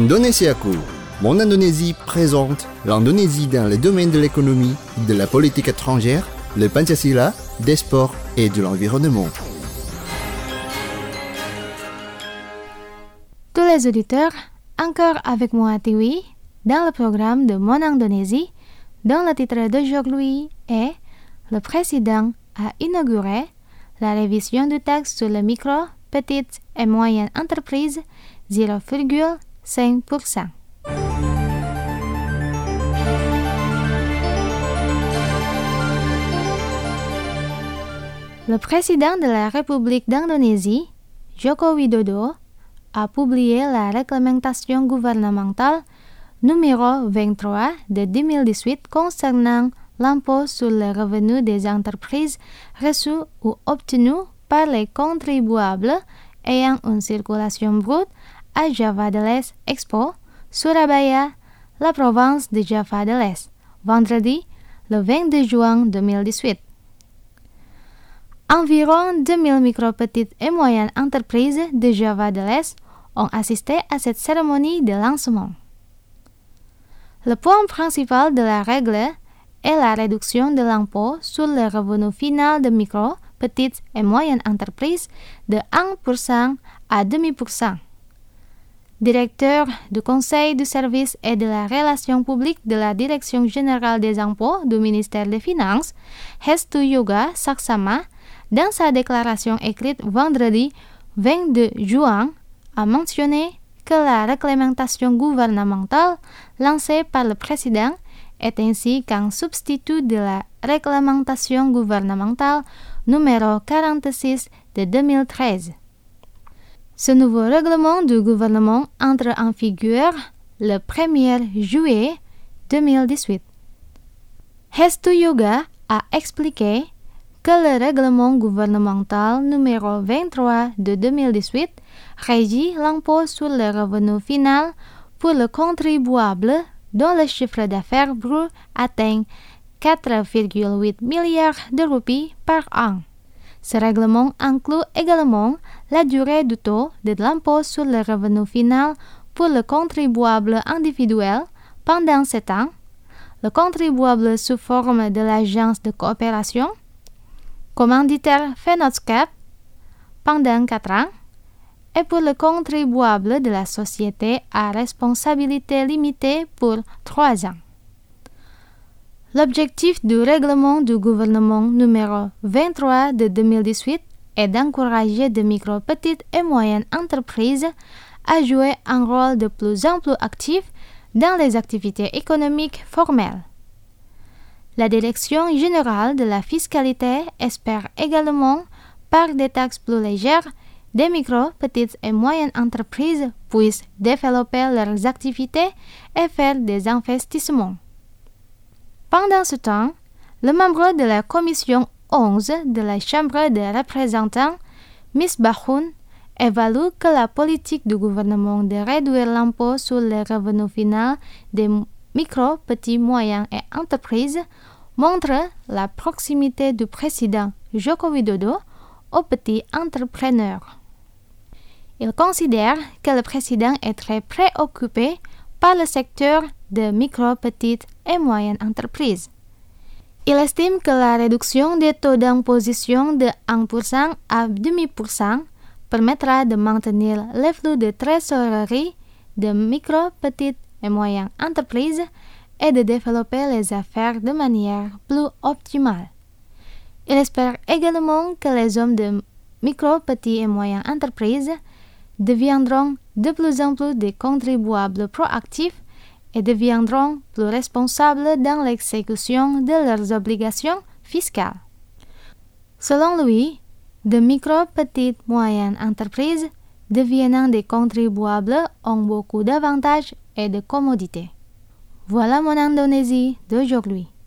Indonesiaku. Mon Indonésie présente l'Indonésie dans le domaine de l'économie, de la politique étrangère, le Pancasila, des sports et de l'environnement. Tous les auditeurs, encore avec moi Tiwi, dans le programme de Mon Indonésie, dont le titre d'aujourd'hui est « Le président a inauguré la révision du texte sur les micro, petites et moyennes entreprises 0,5%. Le président de la République d'Indonésie, Joko Widodo, a publié la réglementation gouvernementale numéro 23 de 2018 concernant l'impôt sur le revenu des entreprises reçues ou obtenues par les contribuables ayant une circulation brute à Java de l'Est Expo, Surabaya, la province de Java de l'Est, vendredi le 22 juin 2018. Environ 2000 micro-petites et moyennes entreprises de Java de l'Est ont assisté à cette cérémonie de lancement. Le point principal de la règle est la réduction de l'impôt sur le revenu final de micro, petites et moyennes entreprises de 1% à 0,5%. Directeur du Conseil du service et de la relation publique de la Direction générale des impôts du ministère des Finances, Hestu Yoga Saksama, dans sa déclaration écrite vendredi 22 juin, a mentionné que la réglementation gouvernementale lancée par le président est ainsi qu'un substitut de la réglementation gouvernementale numéro 46 de 2013. Ce nouveau règlement du gouvernement entre en vigueur le 1er juillet 2018. Hestu Yoga a expliqué que le règlement gouvernemental numéro 23 de 2018 régit l'impôt sur le revenu final pour le contribuable dont le chiffre d'affaires brut atteint 4,8 milliards de roupies par an. Ce règlement inclut également la durée du taux de l'impôt sur le revenu final pour le contribuable individuel pendant 7 ans, le contribuable sous forme de l'agence de coopération, commanditaire Fenotscap pendant 4 ans, et pour le contribuable de la société à responsabilité limitée pour 3 ans. L'objectif du règlement du gouvernement numéro 23 de 2018 est d'encourager de micro, petites et moyennes entreprises à jouer un rôle de plus en plus actif dans les activités économiques formelles. La Direction générale de la fiscalité espère également, par des taxes plus légères, des micro, petites et moyennes entreprises puissent développer leurs activités et faire des investissements. Pendant ce temps, le membre de la commission 11 de la Chambre des représentants, Misbahun, évalue que la politique du gouvernement de réduire l'impôt sur le revenu final des micro, petits, moyens et entreprises montre la proximité du président Joko Widodo aux petits entrepreneurs. Il considère que le président est très préoccupé par le secteur de micro, petites et moyennes entreprises. Il estime que la réduction des taux d'imposition de 1% à 0,5% permettra de maintenir les flux de trésorerie de micro, petites et moyennes entreprises et de développer les affaires de manière plus optimale. Il espère également que les hommes de micro, petites et moyennes entreprises deviendront de plus en plus des contribuables proactifs et deviendront plus responsables dans l'exécution de leurs obligations fiscales. Selon lui, de micro, petites, moyennes entreprises devenant des contribuables ont beaucoup d'avantages et de commodités. Voilà mon Indonésie d'aujourd'hui.